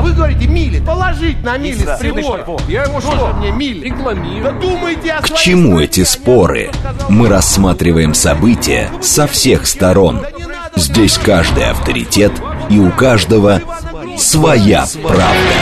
вы говорите мили. Положить на мили с прибора. Я его Тоже мне мили. рекламирую. Да думайте о К своей чему стране, эти а не споры? то, что сказал Мы рассматриваем события со всех сторон. Здесь каждый авторитет, и у каждого своя правда.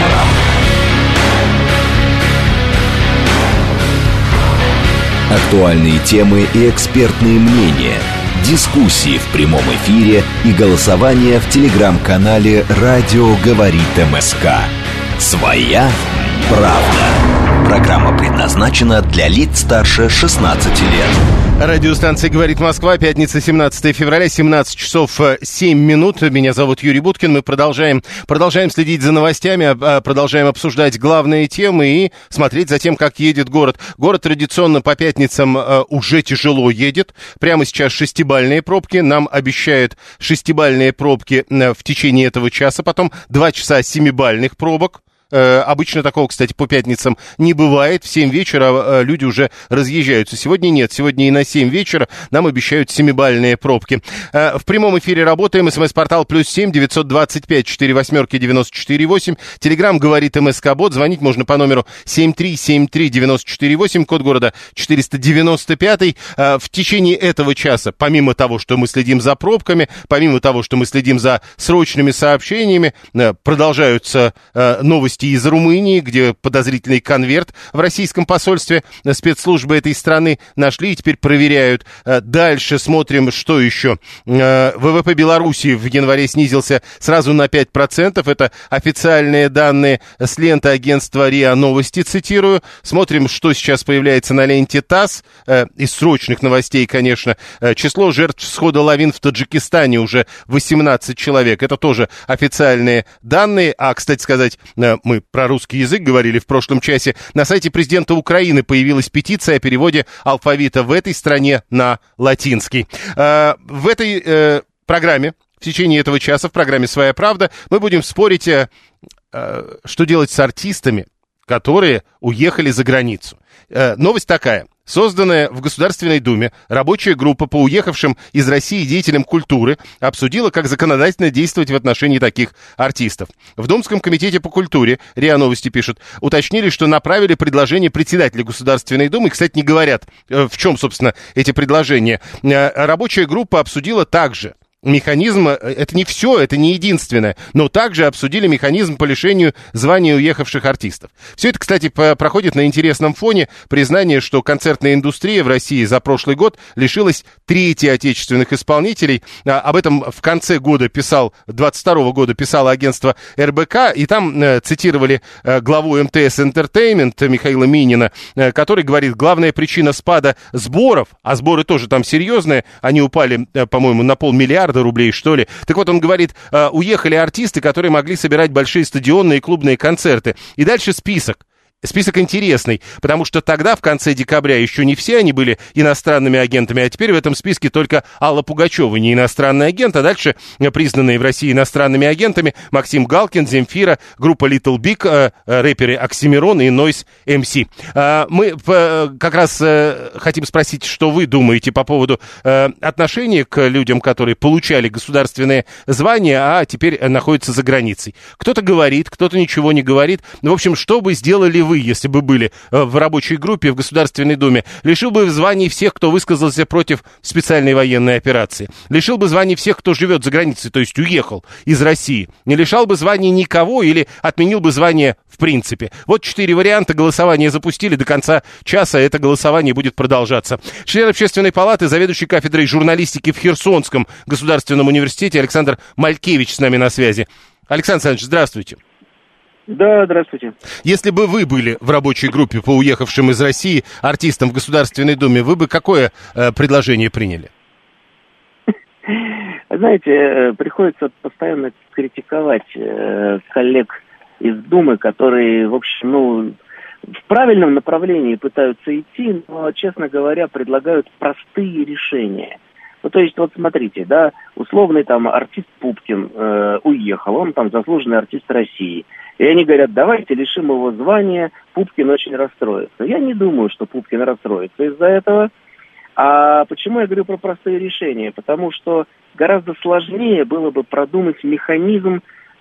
Актуальные темы и экспертные мнения, дискуссии в прямом эфире и голосование в телеграм-канале «Радио говорит МСК». «Своя правда». Программа предназначена для лиц старше 16 лет. Радиостанция «Говорит Москва», пятница, 17 февраля, 17 часов 7 минут. Меня зовут Юрий Буткин. Мы продолжаем следить за новостями, продолжаем обсуждать главные темы и смотреть за тем, как едет город. Город традиционно по пятницам уже тяжело едет. Прямо сейчас 6-бальные пробки. Нам обещают 6-бальные пробки в течение этого часа. Потом 2 часа 7-бальных пробок. Обычно такого, кстати, по пятницам не бывает. В 7 вечера люди уже разъезжаются. Сегодня нет. Сегодня и на 7 вечера нам обещают 7-бальные пробки. В прямом эфире работаем. СМС-портал +7 925 48 94 8. Телеграм говорит МСК-бот. Звонить можно по номеру 7373 94 8. Код города 495. В течение этого часа, помимо того, что мы следим за пробками, помимо того, что мы следим за срочными сообщениями, продолжаются новости из Румынии, где подозрительный конверт в российском посольстве спецслужбы этой страны нашли и теперь проверяют. Дальше смотрим, что еще. ВВП Беларуси в январе снизился сразу на 5%. Это официальные данные с ленты агентства РИА Новости, цитирую. Смотрим, что сейчас появляется на ленте ТАСС. Из срочных новостей, конечно. Число жертв схода лавин в Таджикистане уже 18 человек. Это тоже официальные данные. А, кстати сказать, мы про русский язык говорили в прошлом часе. На сайте президента Украины появилась петиция о переводе алфавита в этой стране на латинский. В этой программе, в течение этого часа, в программе «Своя правда», мы будем спорить, что делать с артистами, которые уехали за границу. Новость такая. Созданная в Государственной Думе рабочая группа по уехавшим из России деятелям культуры обсудила, как законодательно действовать в отношении таких артистов. В Думском комитете по культуре, РИА Новости пишет, уточнили, что направили предложение председателя Государственной Думы. Кстати, не говорят, в чем, собственно, эти предложения. Рабочая группа обсудила также механизм, это не все, это не единственное, но также обсудили механизм по лишению звания уехавших артистов. Все это, кстати, проходит на интересном фоне признания, что концертная индустрия в России за прошлый год лишилась трети отечественных исполнителей. Об этом в конце года 22 года писало агентство РБК, и там цитировали главу МТС Entertainment Михаила Минина, который говорит, главная причина спада сборов, а сборы тоже там серьезные, они упали, по-моему, на 500 million рублей, что ли. Так вот, он говорит, уехали артисты, которые могли собирать большие стадионные и клубные концерты. И дальше список. Список интересный, потому что тогда, в конце декабря, еще не все они были иностранными агентами, а теперь в этом списке только Алла Пугачева, не иностранный агент, а дальше признанные в России иностранными агентами Максим Галкин, Земфира, группа Little Big, рэперы Оксимирон и Noise MC. Мы как раз хотим спросить, что вы думаете по поводу отношения к людям, которые получали государственные звания, а теперь находятся за границей. Кто-то говорит, кто-то ничего не говорит. В общем, что бы сделали вы, если бы были в рабочей группе в Государственной Думе? Лишил бы званий всех, кто высказался против специальной военной операции. Лишил бы званий всех, кто живет за границей, то есть уехал из России. Не лишал бы званий никого или отменил бы звание в принципе. Вот 4 варианта. Голосования запустили. До конца часа это голосование будет продолжаться. Член Общественной палаты, заведующий кафедрой журналистики в Херсонском государственном университете Александр Малькевич с нами на связи. Александр Александрович, здравствуйте. Да, здравствуйте. Если бы вы были в рабочей группе по уехавшим из России артистам в Государственной Думе, вы бы какое предложение приняли? Знаете, приходится постоянно критиковать коллег из Думы, которые, в общем, в правильном направлении пытаются идти, но, честно говоря, предлагают простые решения. То есть, вот смотрите, да, условный там артист Пупкин уехал, он там заслуженный артист России. И они говорят, давайте лишим его звания, Пупкин очень расстроится. Я не думаю, что Пупкин расстроится из-за этого. А почему я говорю про простые решения? Потому что гораздо сложнее было бы продумать механизм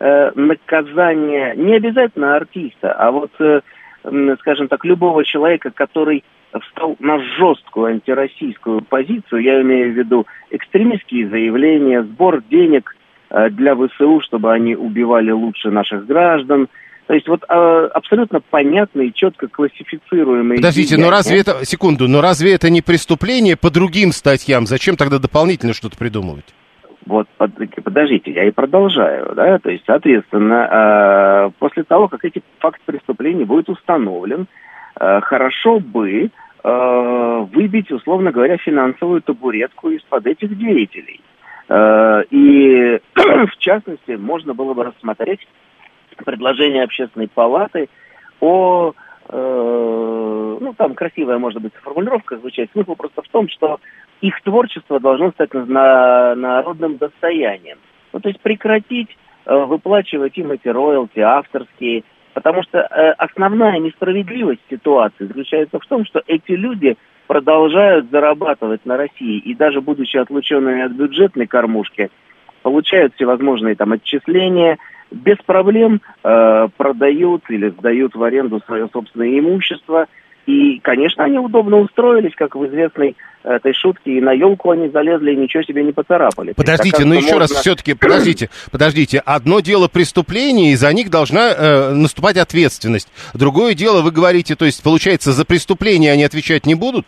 наказание не обязательно артиста, а вот, скажем так, любого человека, который встал на жесткую антироссийскую позицию, я имею в виду экстремистские заявления, сбор денег для ВСУ, чтобы они убивали лучше наших граждан. То есть вот абсолютно понятные и четко классифицируемые... Подождите, но разве это... Секунду, но разве это не преступление по другим статьям? Зачем тогда дополнительно что-то придумывать? Вот, подождите, я и продолжаю, да, то есть, соответственно, после того, как этот факт преступления будет установлен, хорошо бы выбить, условно говоря, финансовую табуретку из-под этих деятелей. И, в частности, можно было бы рассмотреть предложение Общественной палаты о, там красивая, может быть, формулировка звучит, смысл просто в том, что их творчество должно стать народным достоянием. Ну, то есть прекратить выплачивать им эти роялти авторские, потому что основная несправедливость ситуации заключается в том, что эти люди продолжают зарабатывать на России, и даже будучи отлученными от бюджетной кормушки, получают всевозможные там отчисления, без проблем продают или сдают в аренду свое собственное имущество. И, конечно, они удобно устроились, как в известной этой шутке, и на елку они залезли, и ничего себе не поцарапали. Подождите, но еще раз все-таки, подождите. Одно дело преступление, и за них должна наступать ответственность. Другое дело, вы говорите, то есть, получается, за преступление они отвечать не будут?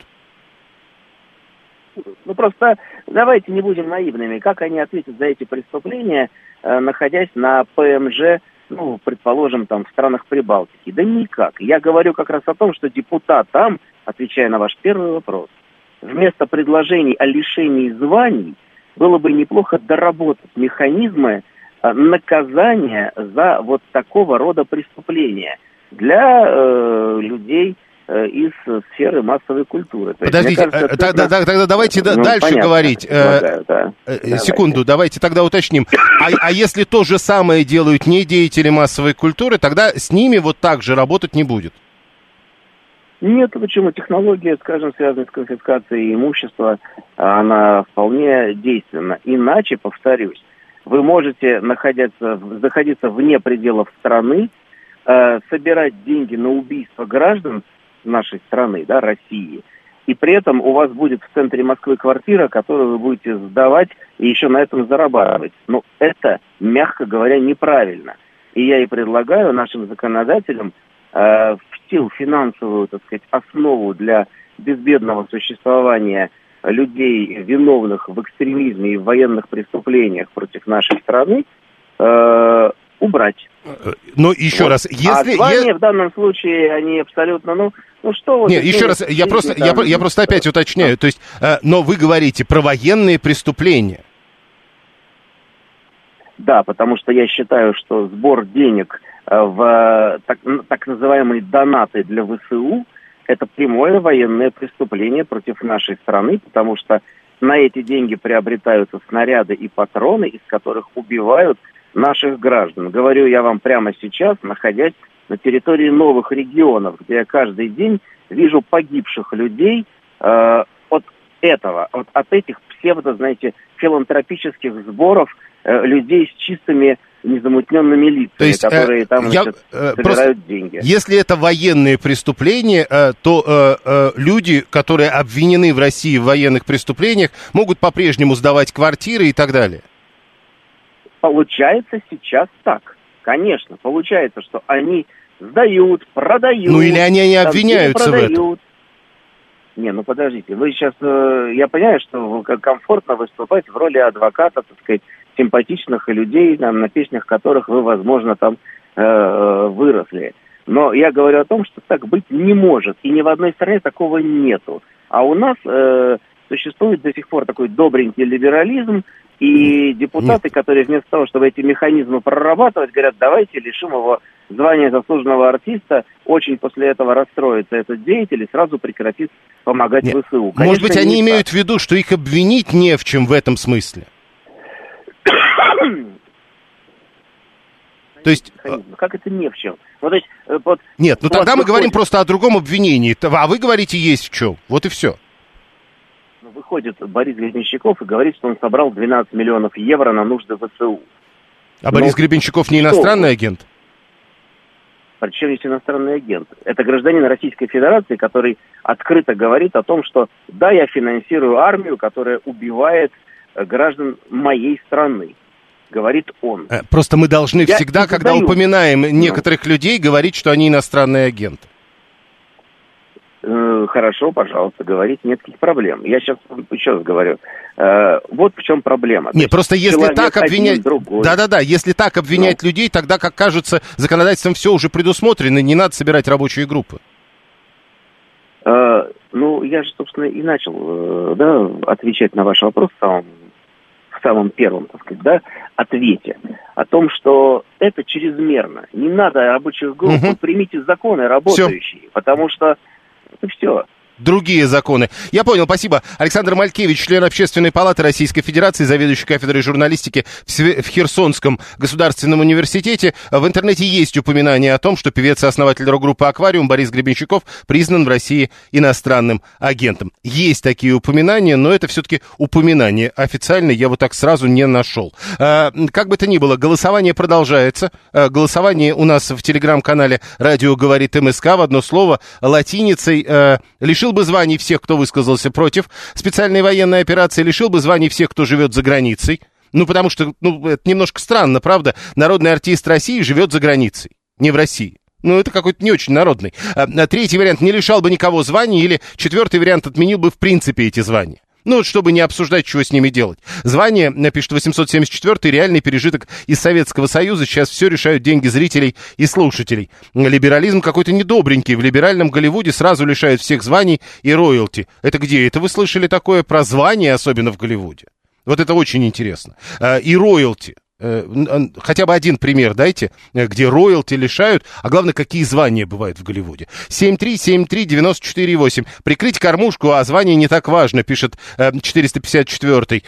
Ну, просто давайте не будем наивными. Как они ответят за эти преступления, находясь на ПМЖ, ну, предположим, там, в странах Прибалтики? Да никак. Я говорю как раз о том, что депутат там, отвечая на ваш первый вопрос, вместо предложений о лишении званий, было бы неплохо доработать механизмы наказания за вот такого рода преступления для людей из сферы массовой культуры. То подождите, есть, кажется, тогда давайте дальше говорить. Секунду, давайте тогда уточним. А если то же самое делают не деятели массовой культуры, тогда с ними вот так же работать не будет? Нет, почему? Технология, скажем, связанная с конфискацией имущества, она вполне действенна. Иначе, повторюсь, вы можете находиться вне пределов страны, собирать деньги на убийство граждан нашей страны, да, России, и при этом у вас будет в центре Москвы квартира, которую вы будете сдавать и еще на этом зарабатывать. Но это, мягко говоря, неправильно. И я и предлагаю нашим законодателям финансовую, так сказать, основу для безбедного существования людей, виновных в экстремизме и в военных преступлениях против нашей страны, убрать. Но еще раз, если... звания в данном случае, они абсолютно, что вы... Нет, еще раз, я просто опять уточняю, то есть, но вы говорите про военные преступления. Да, потому что я считаю, что сбор денег в так называемые донаты для ВСУ – это прямое военное преступление против нашей страны, потому что на эти деньги приобретаются снаряды и патроны, из которых убивают наших граждан. Говорю я вам прямо сейчас, находясь на территории новых регионов, где я каждый день вижу погибших людей от этих филантропических сборов людей с чистыми незамутненными лицами, то есть, которые там собирают деньги. Если это военные преступления, то люди, которые обвинены в России в военных преступлениях, могут по-прежнему сдавать квартиры и так далее. Получается сейчас так. Конечно, получается, что они сдают, продают. Ну или они не обвиняются в этом. Не, подождите, вы сейчас, я понимаю, что комфортно выступать в роли адвоката, так сказать, симпатичных людей, на песнях которых вы, возможно, там выросли. Но я говорю о том, что так быть не может, и ни в одной стране такого нету. А у нас существует до сих пор такой добренький либерализм, и депутаты, которые вместо того, чтобы эти механизмы прорабатывать, говорят, давайте лишим его звания заслуженного артиста, очень после этого расстроится этот деятель и сразу прекратит помогать ВСУ. Конечно, может быть, они имеют в виду, что их обвинить не в чем в этом смысле? То есть... Как это не в чем? Нет, тогда мы говорим просто о другом обвинении, а вы говорите, есть в чем. Вот и все. Выходит Борис Гребенщиков и говорит, что он собрал 12 миллионов евро на нужды ВСУ. А Борис Гребенщиков не иностранный агент? Причем есть иностранный агент. Это гражданин Российской Федерации, который открыто говорит о том, что да, я финансирую армию, которая убивает граждан моей страны. Говорит он. Просто мы должны всегда, когда упоминаем некоторых людей, говорить, что они иностранные агенты. Хорошо, пожалуйста, говорить, нет никаких проблем. Я сейчас еще раз говорю. Вот в чем проблема. Нет, просто если так обвинять... Да-да-да, если так обвинять людей, тогда, как кажется, законодательством все уже предусмотрено, не надо собирать рабочие группы. Я же, собственно, и начал отвечать на ваш вопрос в самом первом, так сказать, ответе. О том, что это чрезмерно. Не надо рабочих групп, примите законы работающие, потому что это все. Другие законы. Я понял, спасибо. Александр Малькевич, член Общественной палаты Российской Федерации, заведующий кафедрой журналистики в Херсонском государственном университете. В интернете есть упоминание о том, что певец и основатель рок-группы «Аквариум» Борис Гребенщиков признан в России иностранным агентом. Есть такие упоминания, но это все-таки упоминание. Официально я вот так сразу не нашел. Как бы то ни было, голосование продолжается. Голосование у нас в телеграм-канале «Радио говорит МСК» в одно слово латиницей лишил бы званий всех, кто высказался против специальной военной операции, лишил бы званий всех, кто живет за границей. Потому что, это немножко странно, правда? Народный артист России живет за границей, не в России. Это какой-то не очень народный. Третий вариант не лишал бы никого званий, или четвертый вариант отменил бы в принципе эти звания. Чтобы не обсуждать, что с ними делать. Звание, пишет 874-й, реальный пережиток из Советского Союза. Сейчас все решают деньги зрителей и слушателей. Либерализм какой-то недобренький. В либеральном Голливуде сразу лишают всех званий и роялти. Это где? Это вы слышали такое про звания, особенно в Голливуде? Вот это очень интересно. И роялти. Хотя бы один пример дайте, где роялти лишают, а главное, какие звания бывают в Голливуде. 7373948. Прикрыть кормушку, а звание не так важно, пишет 454-й.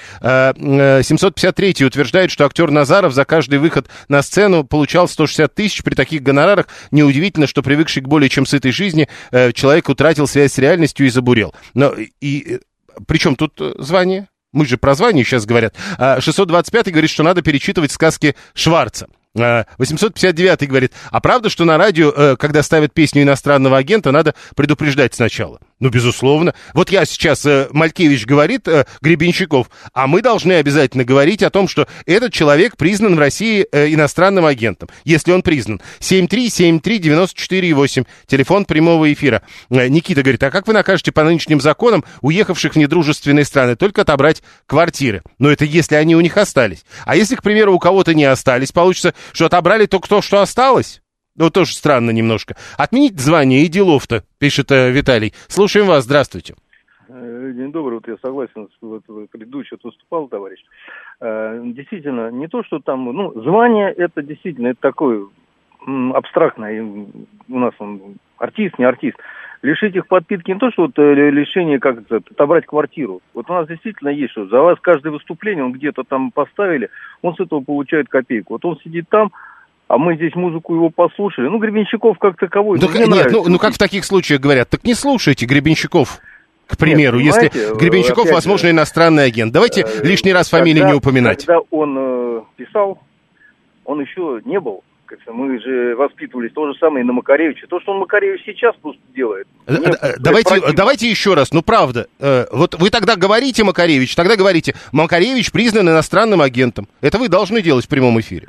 753-й утверждает, что актер Назаров за каждый выход на сцену получал 160 тысяч. При таких гонорарах неудивительно, что привыкший к более чем сытой жизни человек утратил связь с реальностью и забурел. При чем тут звание? Мы же про звание сейчас говорят. 625-й говорит, что надо перечитывать сказки Шварца. 859-й говорит, а правда, что на радио, когда ставят песню иностранного агента, надо предупреждать сначала? Безусловно. Вот я сейчас, Малькевич говорит, Гребенщиков, а мы должны обязательно говорить о том, что этот человек признан в России иностранным агентом, если он признан. 7373948, телефон прямого эфира. Никита говорит, а как вы накажете по нынешним законам уехавших в недружественные страны? Только отобрать квартиры. Это если они у них остались. А если, к примеру, у кого-то не остались, получится, что отобрали только то, что осталось? Тоже странно немножко. Отменить звание и делов-то, пишет Виталий. Слушаем вас, здравствуйте. День добрый, я согласен, предыдущий выступал товарищ. Действительно, не то, что там, звание это действительно, это такое абстрактное, у нас он артист, не артист. Лишить их подпитки не то, что лишение, отобрать квартиру. У нас действительно есть, что за вас каждое выступление, он где-то там поставили, он с этого получает копейку. Он сидит там, а мы здесь музыку его послушали. Гребенщиков как таковой. Как в таких случаях говорят, так не слушайте Гребенщиков, к примеру, если Гребенщиков, возможно, иностранный агент. Давайте лишний раз фамилию не упоминать. Когда он писал, он еще не был. Мы же воспитывались то же самое и на Макаревиче. То, что он Макаревич сейчас просто делает. Давайте еще раз, правда. Вот вы тогда говорите Макаревич, тогда говорите, Макаревич признан иностранным агентом. Это вы должны делать в прямом эфире.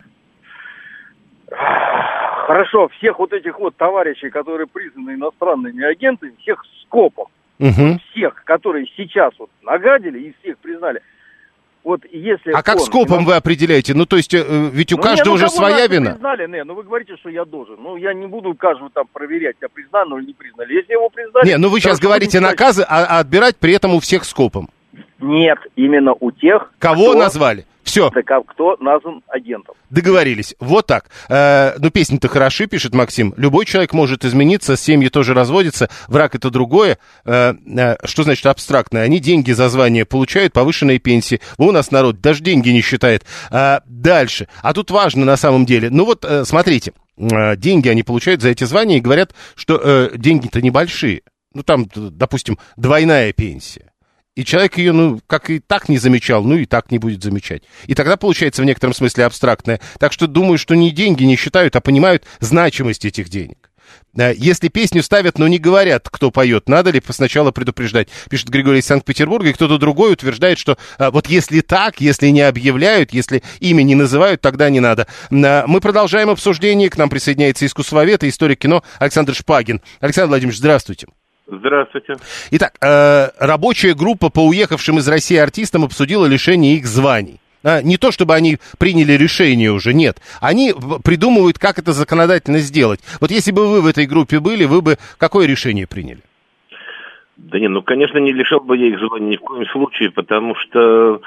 Хорошо, всех этих товарищей, которые признаны иностранными агентами, всех скопом. Всех, которые сейчас нагадили и всех признали. Если как скопом вы определяете? То есть, ведь у каждого же своя вина. Признали, вы говорите, что я должен. Я не буду каждого там проверять, я признан или не признали. Если его признали... вы сейчас говорите наказы, а отбирать при этом у всех скопом. Нет, именно у тех, кого назвали. Все. Кто назван агентом. Договорились. Вот так. Песни-то хороши, пишет Максим. Любой человек может измениться, семьи тоже разводятся, враг это другое. Что значит абстрактное? Они деньги за звание получают, повышенные пенсии. У нас народ даже деньги не считает. Дальше. А тут важно на самом деле. Смотрите. Деньги они получают за эти звания и говорят, что деньги-то небольшие. Там, допустим, двойная пенсия. И человек ее, ну, как и так не замечал, ну, и так не будет замечать. И тогда получается в некотором смысле абстрактное. Так что думаю, что не деньги не считают, а понимают значимость этих денег. Если песню ставят, но не говорят, кто поет, надо ли сначала предупреждать? Пишет Григорий из Санкт-Петербурга, и кто-то другой утверждает, что вот если так, если не объявляют, если имя не называют, тогда не надо. Мы продолжаем обсуждение. К нам присоединяется искусствовед и историк кино Александр Шпагин. Александр Владимирович, здравствуйте. Здравствуйте. Итак, рабочая группа по уехавшим из России артистам обсудила лишение их званий. Не то, чтобы они приняли решение уже, нет. Они придумывают, как это законодательно сделать. Вот если бы вы в этой группе были, вы бы какое решение приняли? Да не, ну, конечно, не лишал бы я их звания ни в коем случае, потому что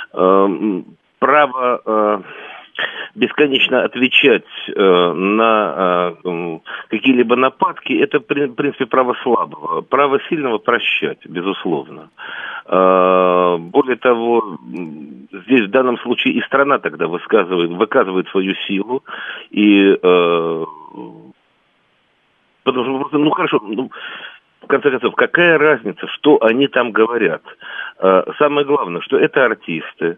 право бесконечно отвечать на какие-либо нападки, это, в принципе, право слабого. Право сильного прощать, безусловно. Более того, здесь в данном случае и страна тогда выказывает свою силу, и потому что, ну хорошо, ну, в конце концов, какая разница, что они там говорят? Самое главное, что это артисты,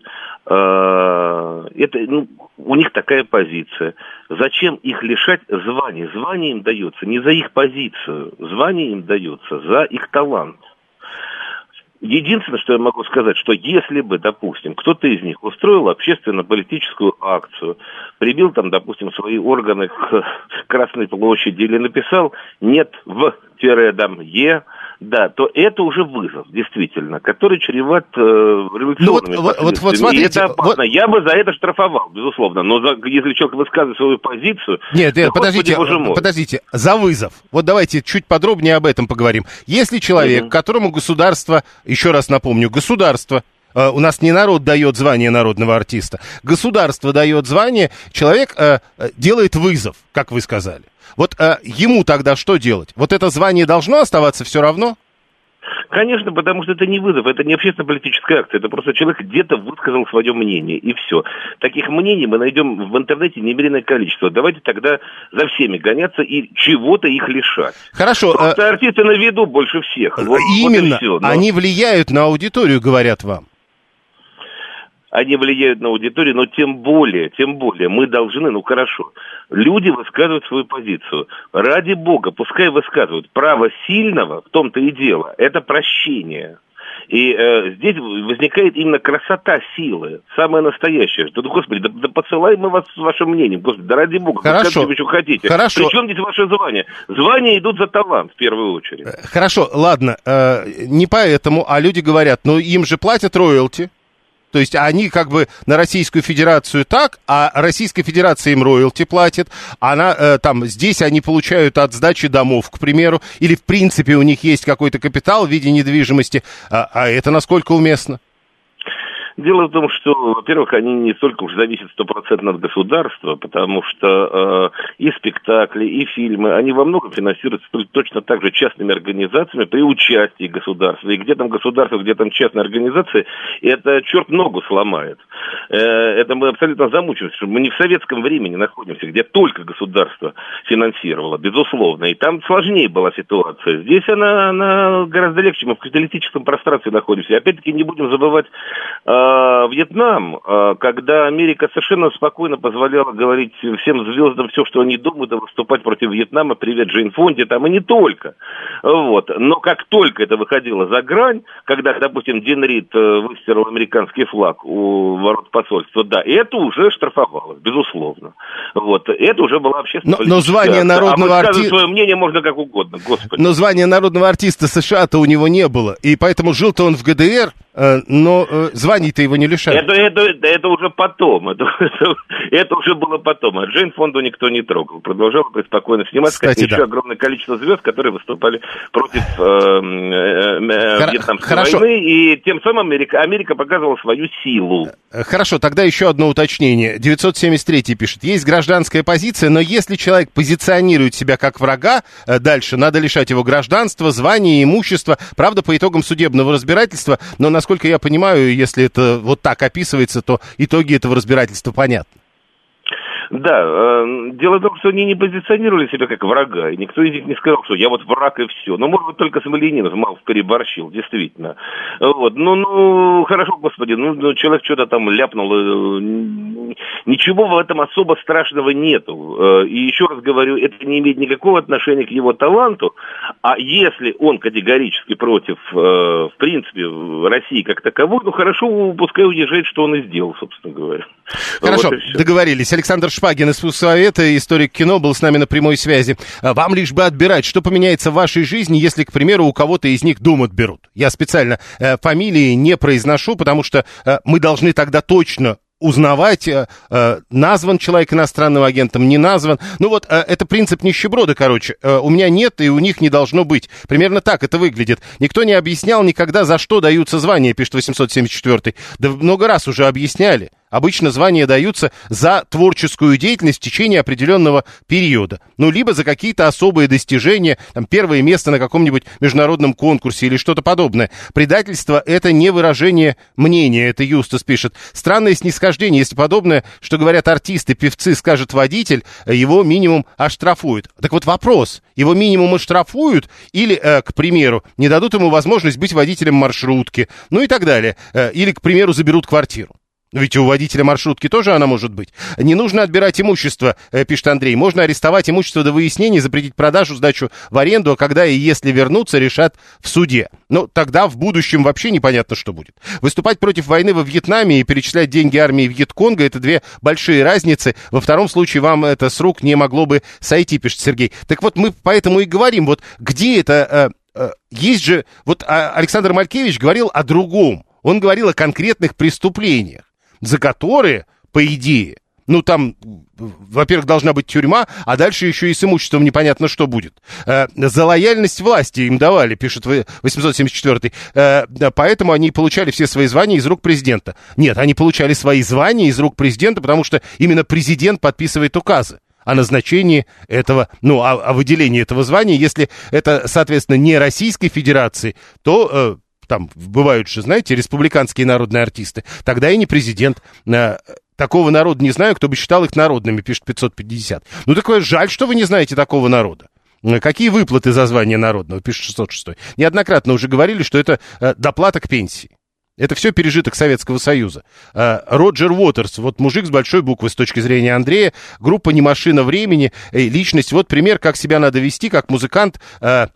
это, ну, у них такая позиция. Зачем их лишать званий? Звание им дается не за их позицию, звание им дается за их талант. Единственное, что я могу сказать, что если бы, допустим, кто-то из них устроил общественно-политическую акцию, прибил там, допустим, свои органы к Красной площади или написал «нет в /е», да, то это уже вызов, действительно, который чреват революционными последствиями. Вот смотрите, и это опасно. Я бы за это штрафовал, безусловно. Но если человек высказывает свою позицию... Нет, подождите, за вызов. Вот давайте чуть подробнее об этом поговорим. Если человек, которому государство, еще раз напомню, государство, у нас не народ дает звание народного артиста, государство дает звание, человек делает вызов, как вы сказали. Вот ему тогда что делать? Вот это звание должно оставаться все равно? Конечно, потому что это не вызов, это не общественно-политическая акция, это просто человек где-то высказал свое мнение, и все. Таких мнений мы найдем в интернете немереное количество. Давайте тогда за всеми гоняться и чего-то их лишать. Хорошо. Просто артисты на виду больше всех. Именно, вот все, но... Они влияют на аудиторию, говорят вам. Они влияют на аудиторию, но тем более мы должны, ну хорошо, люди высказывают свою позицию. Ради бога, пускай высказывают. Право сильного, в том-то и дело, это прощение. И здесь возникает именно красота силы, самая настоящая. Да, господи, да посылаем мы вас с вашим мнением. Господи, да ради бога, хорошо. Как вы еще хотите. Хорошо. Причем здесь ваше звание? Звания идут за талант, в первую очередь. Хорошо, ладно, не поэтому, а люди говорят, ну им же платят роялти. То есть они как бы на Российскую Федерацию так, а Российская Федерация им роялти платит, она там здесь они получают от сдачи домов, к примеру, или в принципе у них есть какой-то капитал в виде недвижимости, а это насколько уместно? Дело в том, что, во-первых, они не столько уж зависят 100% от государства, потому что и спектакли, и фильмы, они во многом финансируются точно так же частными организациями при участии государства. И где там государство, где там частные организации, это черт ногу сломает. Это мы абсолютно замучимся, что мы не в советском времени находимся, где только государство финансировало, безусловно. И там сложнее была ситуация. Здесь она гораздо легче, мы в капиталистическом пространстве находимся. И опять-таки не будем забывать Вьетнам, когда Америка совершенно спокойно позволяла говорить всем звездам все, что они думают, и выступать против Вьетнама, привет Джейн Фонди, там и не только. Вот. Но как только это выходило за грань, когда, допустим, Дин Рид выстирал американский флаг у ворот посольства, да, это уже штрафовалось, безусловно. Вот. Это уже была общественная политика. Но звание народного артиста... свое мнение можно как угодно, господи. Но звание народного артиста США-то у него не было, и поэтому жил-то он в ГДР, но званий-то его не лишают. Это уже потом. Это уже было потом. А Джейн Фонду никто не трогал. Продолжал преспокойно сниматься. Кстати, еще огромное количество звезд, которые выступали против Вьетнамской войны. И тем самым Америка показывала свою силу. Хорошо, тогда еще одно уточнение. 973 пишет. Есть гражданская позиция, но если человек позиционирует себя как врага, дальше надо лишать его гражданства, звания, имущества. Правда, по итогам судебного разбирательства, но, насколько я понимаю, если это вот так описывается, то итоги этого разбирательства понятны. Да, дело в том, что они не позиционировали себя как врага, и никто из них не сказал, что я вот враг и все. Ну, может быть, только Смольянинов мало переборщил, действительно. Вот. Ну, хорошо, господи, человек что-то там ляпнул, ничего в этом особо страшного нету. И еще раз говорю, это не имеет никакого отношения к его таланту, а если он категорически против, в принципе, России как таковой, ну, хорошо, пускай уезжает, что он и сделал, собственно говоря. Хорошо, вот договорились. Александр Шпагин из Совета, историк кино, был с нами на прямой связи. Вам лишь бы отбирать, что поменяется в вашей жизни, если, к примеру, у кого-то из них дом отберут. Я специально фамилии не произношу, потому что мы должны тогда точно узнавать, назван человек иностранным агентом, не назван. Ну вот, это принцип нищеброда, короче. У меня нет, и у них не должно быть. Примерно так это выглядит. Никто не объяснял никогда, за что даются звания, пишет 874-й. Да много раз уже объясняли. Обычно звания даются за творческую деятельность в течение определенного периода. Ну, либо за какие-то особые достижения, там, первое место на каком-нибудь международном конкурсе или что-то подобное. Предательство — это не выражение мнения, это Юстас пишет. Странное снисхождение, если подобное, что говорят артисты, певцы, скажет водитель, его минимум оштрафуют. Так вот вопрос, его минимум оштрафуют или, к примеру, не дадут ему возможность быть водителем маршрутки, ну и так далее. Или, к примеру, заберут квартиру. Ведь у водителя маршрутки тоже она может быть. Не нужно отбирать имущество, пишет Андрей. Можно арестовать имущество до выяснения, запретить продажу, сдачу в аренду, а когда и если вернуться, решат в суде. Но тогда в будущем вообще непонятно, что будет. Выступать против войны во Вьетнаме и перечислять деньги армии Вьетконга — это две большие разницы. Во втором случае вам это с рук не могло бы сойти, пишет Сергей. Так вот, мы поэтому и говорим, вот где это... есть же... Вот Александр Малькевич говорил о другом. Он говорил о конкретных преступлениях, за которые, по идее, ну, там, во-первых, должна быть тюрьма, а дальше еще и с имуществом непонятно, что будет. За лояльность власти им давали, пишет 874-й. Поэтому они получали все свои звания из рук президента. Нет, они получали свои звания из рук президента, потому что именно президент подписывает указы о назначении этого, ну, о выделении этого звания. Если это, соответственно, не Российской Федерации, то... там бывают же, знаете, республиканские народные артисты, тогда и не президент. Такого народа не знаю, кто бы считал их народными, пишет 550. Ну, такое жаль, что вы не знаете такого народа. Какие выплаты за звание народного, пишет 606. Неоднократно уже говорили, что это доплата к пенсии. Это все пережиток Советского Союза. Роджер Уотерс, вот мужик с большой буквы с точки зрения Андрея, группа «Не машина времени», личность, вот пример, как себя надо вести, как музыкант, а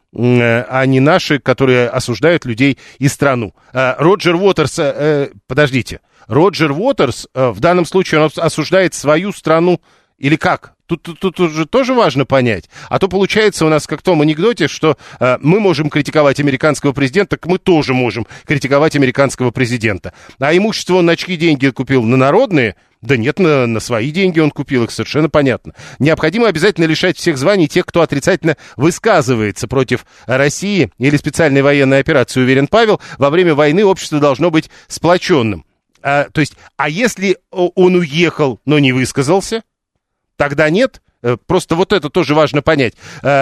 не наши, которые осуждают людей и страну. Роджер Уотерс, подождите, Роджер Уотерс в данном случае он осуждает свою страну или как? Тут же тоже важно понять. А то получается у нас, как в том анекдоте, что мы можем критиковать американского президента, так мы тоже можем критиковать американского президента. А имущество он на чьи деньги купил? На народные? Да нет, на свои деньги он купил их, совершенно понятно. Необходимо обязательно лишать всех званий тех, кто отрицательно высказывается против России или специальной военной операции, уверен Павел. Во время войны общество должно быть сплоченным. То есть, а если он уехал, но не высказался? Тогда нет. Просто вот это тоже важно понять.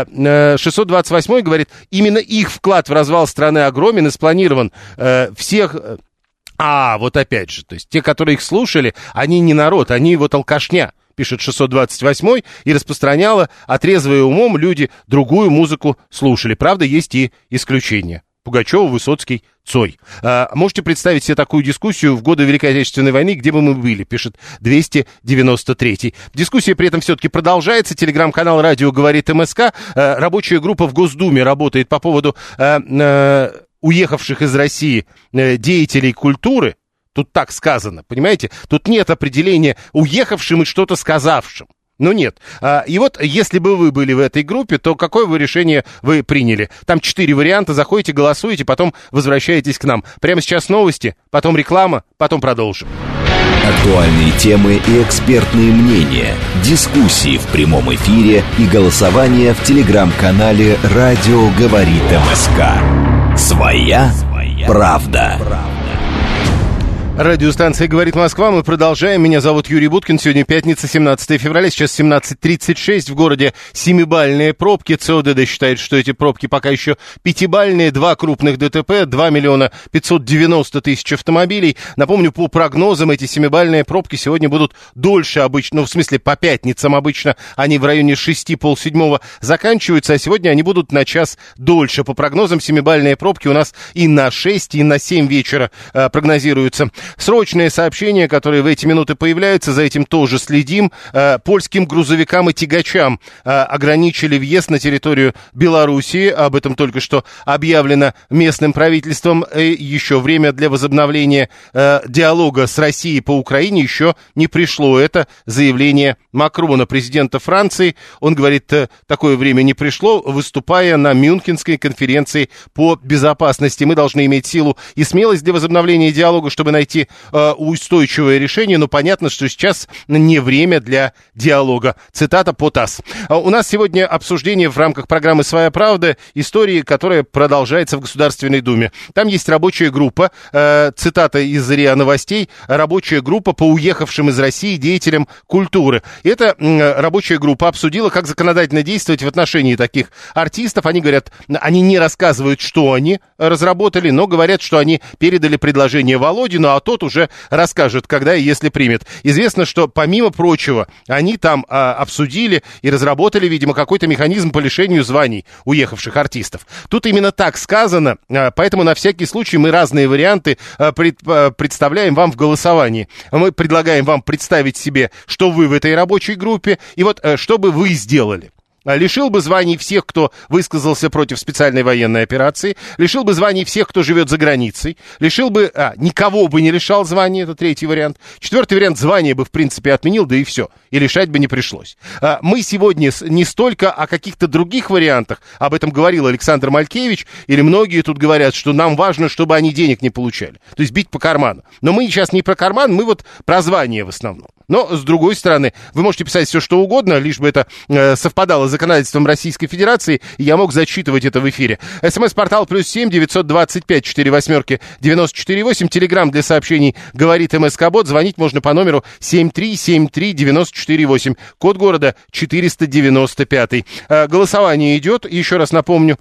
628 говорит, именно их вклад в развал страны огромен и спланирован. Всех... вот опять же, то есть те, которые их слушали, они не народ, они вот алкашня, пишет 628 и распространяла, отрезвые умом, люди другую музыку слушали. Правда, есть и исключения. Пугачева, Высоцкий, Цой. Можете представить себе такую дискуссию в годы Великой Отечественной войны, где бы мы были, пишет 293. Дискуссия при этом все-таки продолжается. Телеграм-канал «Радио говорит МСК». Рабочая группа в Госдуме работает по поводу уехавших из России деятелей культуры. Тут так сказано, понимаете? Тут нет определения уехавшим и что-то сказавшим. Ну нет. И вот, если бы вы были в этой группе, то какое вы решение вы приняли? Там 4 варианта. Заходите, голосуете, потом возвращаетесь к нам. Прямо сейчас новости, потом реклама, потом продолжим. Актуальные темы и экспертные мнения, дискуссии в прямом эфире и голосование в телеграм-канале «Радио говорит МСК». Своя правда. Радиостанция «Говорит Москва». Мы продолжаем. Меня зовут Юрий Буткин. Сегодня пятница, 17 февраля. Сейчас 17:36. В городе 7-бальные пробки. ЦОДД считает, что эти пробки пока еще 5-бальные. 2 крупных ДТП, 2 миллиона 590 тысяч автомобилей. Напомню, по прогнозам, эти 7-бальные пробки сегодня будут дольше обычно. Ну, в смысле, по пятницам обычно они в районе 6-полседьмого заканчиваются, а сегодня они будут на час дольше. По прогнозам, 7-бальные пробки у нас и на 6, и на 7 вечера прогнозируются. Срочные сообщения, которые в эти минуты появляются, за этим тоже следим. Польским грузовикам и тягачам ограничили въезд на территорию Белоруссии. Об этом только что объявлено местным правительством. И еще время для возобновления диалога с Россией по Украине еще не пришло. Это заявление Макрона, президента Франции. Он говорит, такое время не пришло, выступая на Мюнхенской конференции по безопасности. Мы должны иметь силу и смелость для возобновления диалога, чтобы найти устойчивое решение, но понятно, что сейчас не время для диалога. Цитата по ТАСС. У нас сегодня обсуждение в рамках программы «Своя правда» истории, которая продолжается в Государственной Думе. Там есть рабочая группа, цитата из РИА Новостей, рабочая группа по уехавшим из России деятелям культуры. Эта рабочая группа обсудила, как законодательно действовать в отношении таких артистов. Они говорят, они не рассказывают, что они разработали, но говорят, что они передали предложение Володину, а тот уже расскажет, когда и если примет. Известно, что, помимо прочего, они там обсудили и разработали, видимо, какой-то механизм по лишению званий уехавших артистов. Тут именно так сказано, поэтому на всякий случай мы разные варианты представляем вам в голосовании. Мы предлагаем вам представить себе, что вы в этой рабочей группе, и вот что бы вы сделали. Лишил бы званий всех, кто высказался против специальной военной операции, лишил бы званий всех, кто живет за границей, лишил бы, никого бы не лишал званий, это третий вариант. Четвертый вариант, звание бы, в принципе, отменил, да и все, и лишать бы не пришлось. Мы сегодня не столько о каких-то других вариантах, об этом говорил Александр Малькевич, или многие тут говорят, что нам важно, чтобы они денег не получали, то есть бить по карману. Но мы сейчас не про карман, мы вот про звание в основном. Но, с другой стороны, вы можете писать все, что угодно, лишь бы это совпадало с законодательством Российской Федерации, и я мог зачитывать это в эфире. СМС-портал +7 925 48 94 8. Телеграм для сообщений «Говорит МСК-бот». Звонить можно по номеру 7373 94 8. Код города 495. Голосование идет. Еще раз напомню,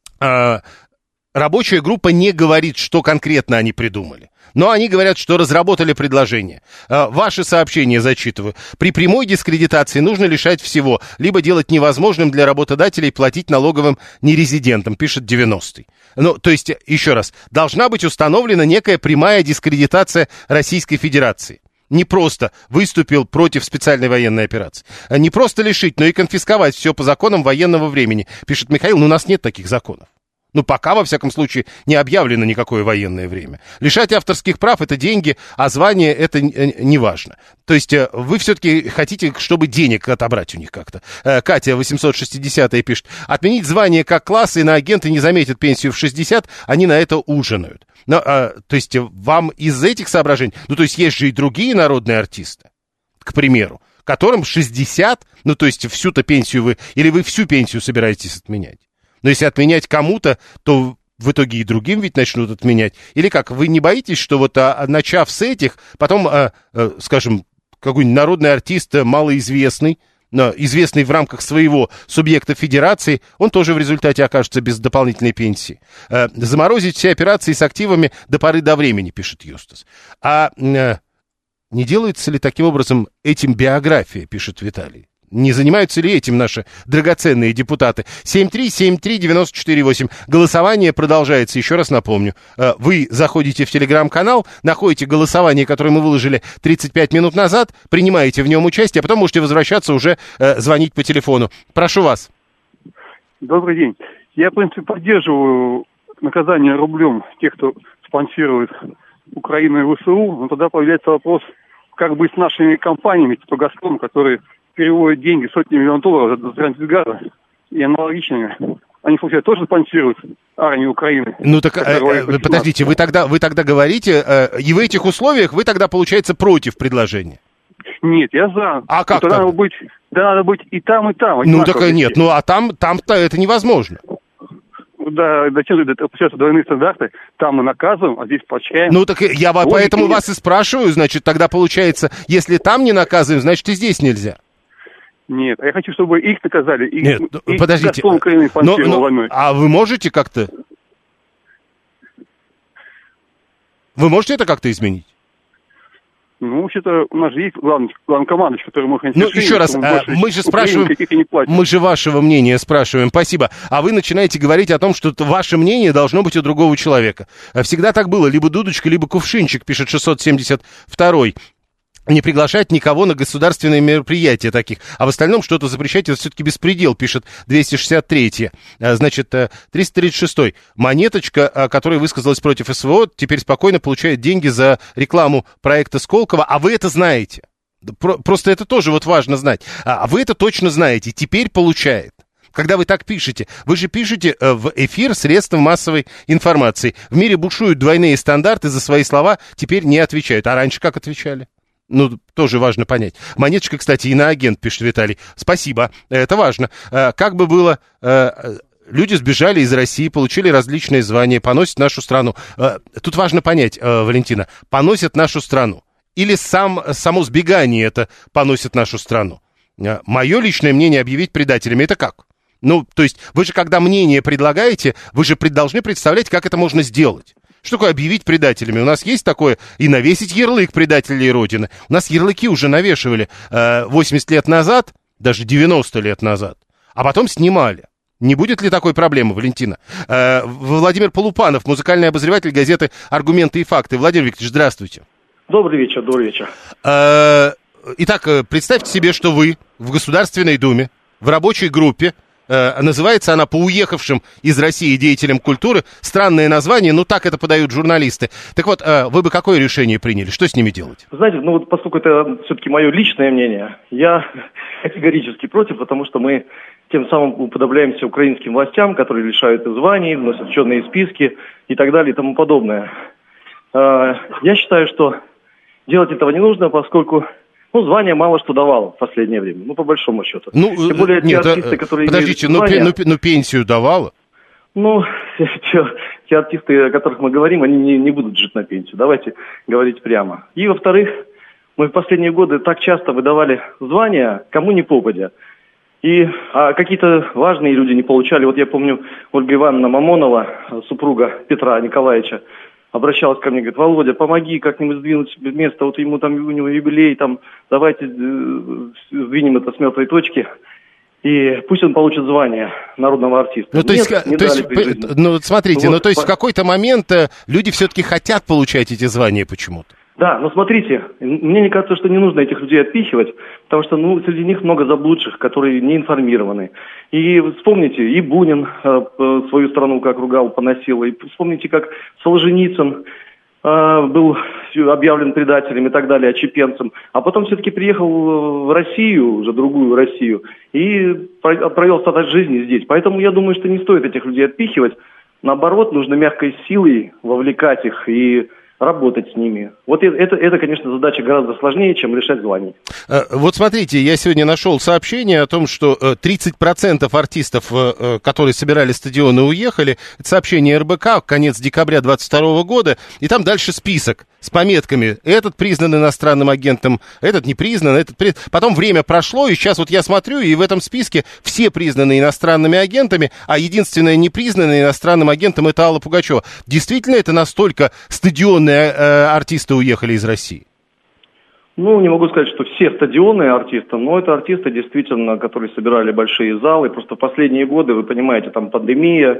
рабочая группа не говорит, что конкретно они придумали. Но они говорят, что разработали предложение. Ваши сообщения зачитываю. При прямой дискредитации нужно лишать всего, либо делать невозможным для работодателей платить налоговым нерезидентам, пишет 90-й. Ну, то есть, еще раз, должна быть установлена некая прямая дискредитация Российской Федерации. Не просто выступил против специальной военной операции. Не просто лишить, но и конфисковать все по законам военного времени, пишет Михаил. Но у нас нет таких законов. Ну, пока, во всяком случае, не объявлено никакое военное время. Лишать авторских прав — это деньги, а звание — это не важно. То есть вы все-таки хотите, чтобы денег отобрать у них как-то. Катя 860-я пишет. Отменить звание как класс, иноагенты не заметят пенсию в 60, они на это ужинают. Но, то есть вам из этих соображений... Ну, то есть есть же и другие народные артисты, к примеру, которым 60, ну, то есть всю-то пенсию вы... Или вы всю пенсию собираетесь отменять? Но если отменять кому-то, то в итоге и другим ведь начнут отменять. Или как, вы не боитесь, что вот начав с этих, потом, скажем, какой-нибудь народный артист малоизвестный, но известный в рамках своего субъекта федерации, он тоже в результате окажется без дополнительной пенсии. Заморозить все операции с активами до поры до времени, пишет Юстас. Не делается ли таким образом этим биография, пишет Виталий? Не занимаются ли этим наши драгоценные депутаты? 7373948. Голосование продолжается, еще раз напомню. Вы заходите в телеграм-канал, находите голосование, которое мы выложили 35 минут назад, принимаете в нем участие, а потом можете возвращаться уже звонить по телефону. Прошу вас. Добрый день. Я, в принципе, поддерживаю наказание рублем тех, кто спонсирует Украину и ВСУ, но тогда появляется вопрос, как быть с нашими компаниями, типа «Газпром», которые переводят деньги, сотни миллионов долларов за транзит газа, и аналогичными. Они, получается, тоже спонсируют армию Украины. Ну так, подождите, вы тогда говорите, и в этих условиях вы тогда, получается, против предложения? Нет, я за. А как тогда? Надо быть и там, и там. Ну так нет, ну а там-то это невозможно. получается двойные стандарты, там мы наказываем, а здесь прощаем. Ну, так я поэтому вас и спрашиваю, значит, тогда получается, если там не наказываем, значит, и здесь нельзя. Нет, я хочу, чтобы их наказали. Нет, подождите. А вы можете как-то? Вы можете это как-то изменить? Ну, вообще-то, у нас же есть главнокомандующий, который может... Ну, еще раз, мы же спрашиваем, мы же вашего мнения спрашиваем, спасибо. А вы начинаете говорить о том, что ваше мнение должно быть у другого человека. Всегда так было, либо дудочка, либо кувшинчик, пишет 672-й. Не приглашать никого на государственные мероприятия таких. А в остальном что-то запрещать, это все-таки беспредел, пишет 263-й. Значит, 336-й. Монеточка, которая высказалась против СВО, теперь спокойно получает деньги за рекламу проекта Сколково. А вы это знаете. Просто это тоже вот важно знать. А вы это точно знаете. Теперь получает. Когда вы так пишете, вы же пишете в эфир средством массовой информации. В мире бушуют двойные стандарты, за свои слова теперь не отвечают. А раньше как отвечали? Ну, тоже важно понять. Монеточка, кстати, иноагент, пишет Виталий. Спасибо, это важно. Как бы было... Люди сбежали из России, получили различные звания, поносят нашу страну. Тут важно понять, Валентина, поносят нашу страну. Или само сбегание это поносит нашу страну. Мое личное мнение объявить предателями, это как? Ну, то есть вы же, когда мнение предлагаете, вы же должны представлять, как это можно сделать. Что такое объявить предателями? У нас есть такое и навесить ярлык предателей Родины. У нас ярлыки уже навешивали 80 лет назад, даже 90 лет назад, а потом снимали. Не будет ли такой проблемы, Валентина? Владимир Полупанов, музыкальный обозреватель газеты «Аргументы и факты». Владимир Викторович, здравствуйте. Добрый вечер, добрый вечер. Итак, представьте себе, что вы в Государственной Думе, в рабочей группе, называется она по уехавшим из России деятелям культуры. Странное название, но так это подают журналисты. Так вот, вы бы какое решение приняли? Что с ними делать? Знаете, ну вот поскольку это все-таки мое личное мнение, я категорически против, потому что мы тем самым уподобляемся украинским властям, которые лишают званий, вносят в черные списки и так далее и тому подобное. Я считаю, что делать этого не нужно, поскольку... Ну, звание мало что давало в последнее время, ну, по большому счету. Ну, тем более, те артисты, которые подождите, но пенсию давало? Ну, те артисты, о которых мы говорим, они не будут жить на пенсию, давайте говорить прямо. И, во-вторых, мы в последние годы так часто выдавали звания, кому ни попадя. И какие-то важные люди не получали. Вот я помню, Ольга Ивановна Мамонова, супруга Петра Николаевича, обращалась ко мне, говорит: Володя, помоги как-нибудь сдвинуть место, вот ему там, у него юбилей, там, давайте сдвинем это с мертвой точки, и пусть он получит звание народного артиста. Ну, то есть, смотрите, вот, то есть в какой-то момент люди все-таки хотят получать эти звания почему-то. Да, но смотрите, мне не кажется, что не нужно этих людей отпихивать, потому что, среди них много заблудших, которые не информированы. И вспомните, и Бунин свою страну как ругал, поносил, и вспомните, как Солженицын был объявлен предателем и так далее, отщепенцем, а потом все-таки приехал в Россию, уже другую Россию, и провел остаток жизни здесь. Поэтому я думаю, что не стоит этих людей отпихивать, наоборот, нужно мягкой силой вовлекать их и работать с ними. Вот это, конечно, задача гораздо сложнее, чем решать звание. Вот смотрите, я сегодня нашел сообщение о том, что 30% артистов, которые собирали стадионы, уехали. Это сообщение РБК, конец декабря 2022 года. И там дальше список с пометками. Этот признан иностранным агентом, этот не признан, этот признан. Потом время прошло, и сейчас вот я смотрю, и в этом списке все признаны иностранными агентами, а единственное не признанное иностранным агентом — это Алла Пугачева. Действительно, это настолько стадионные артисты уехали из России? Ну, не могу сказать, что все стадионные артисты, но это артисты, действительно, которые собирали большие залы. Просто в последние годы, вы понимаете, там пандемия,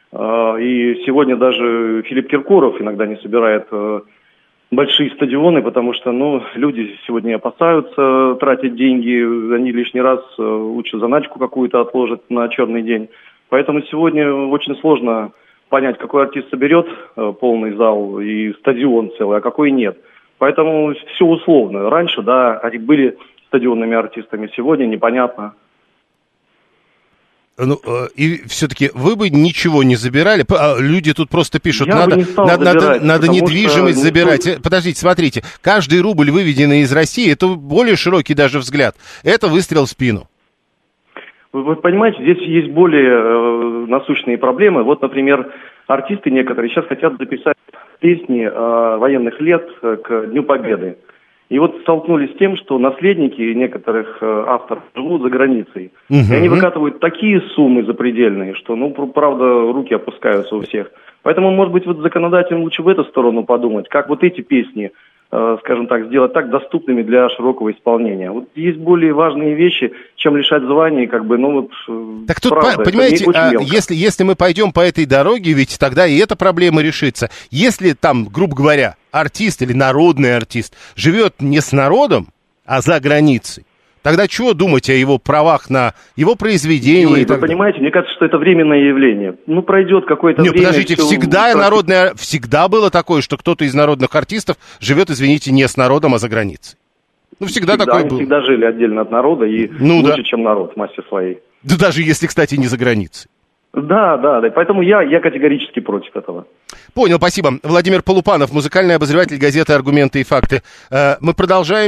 и сегодня даже Филипп Киркоров иногда не собирает большие стадионы, потому что, люди сегодня опасаются тратить деньги, они лишний раз лучше заначку какую-то отложат на черный день. Поэтому сегодня очень сложно понять, какой артист соберет полный зал и стадион целый, а какой нет. Поэтому все условно. Раньше, да, они были стадионными артистами, сегодня непонятно. И все-таки вы бы ничего не забирали? Люди тут просто пишут, надо недвижимость забирать. Подождите, смотрите, каждый рубль, выведенный из России, это более широкий даже взгляд. Это выстрел в спину. Вы понимаете, здесь есть более насущные проблемы. Вот, например, артисты некоторые сейчас хотят записать песни военных лет к Дню Победы. И вот столкнулись с тем, что наследники некоторых авторов живут за границей. И они выкатывают такие суммы запредельные, что, правда, руки опускаются у всех. Поэтому, может быть, вот законодателям лучше в эту сторону подумать, как вот эти песни, скажем так, сделать так доступными для широкого исполнения. Вот есть более важные вещи, чем лишать званий, Так тут, правда, понимаете, если мы пойдем по этой дороге, ведь тогда и эта проблема решится. Если там, грубо говоря, артист или народный артист живет не с народом, а за границей, тогда чего думать о его правах на его произведение? Юрий, вы понимаете, мне кажется, что это временное явление. Пройдет какое-то время. Подождите, всегда было такое, что кто-то из народных артистов живет, извините, не с народом, а за границей. Всегда такое было. Они всегда жили отдельно от народа и лучше, чем народ в массе своей. Да даже если, кстати, не за границей. Да. Поэтому я категорически против этого. Понял, спасибо. Владимир Полупанов, музыкальный обозреватель газеты «Аргументы и факты». Мы продолжаем.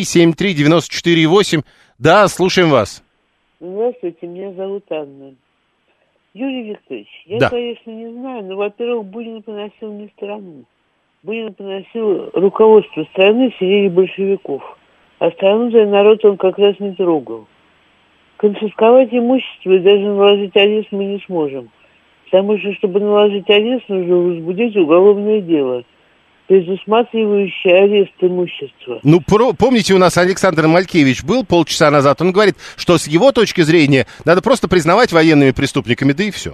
7373948. Да, слушаем вас. Здравствуйте, меня зовут Анна. Юрий Викторович, я, конечно, не знаю, но, во-первых, Бунин поносил не страну. Бунин поносил руководство страны в сидении большевиков. А страну и народ он как раз не трогал. Конфисковать имущество и даже наложить арест мы не сможем. Потому что, чтобы наложить арест, нужно возбудить уголовное дело, предусматривающее арест имущества. Помните, у нас Александр Малькевич был полчаса назад, он говорит, что с его точки зрения надо просто признавать военными преступниками, да и все.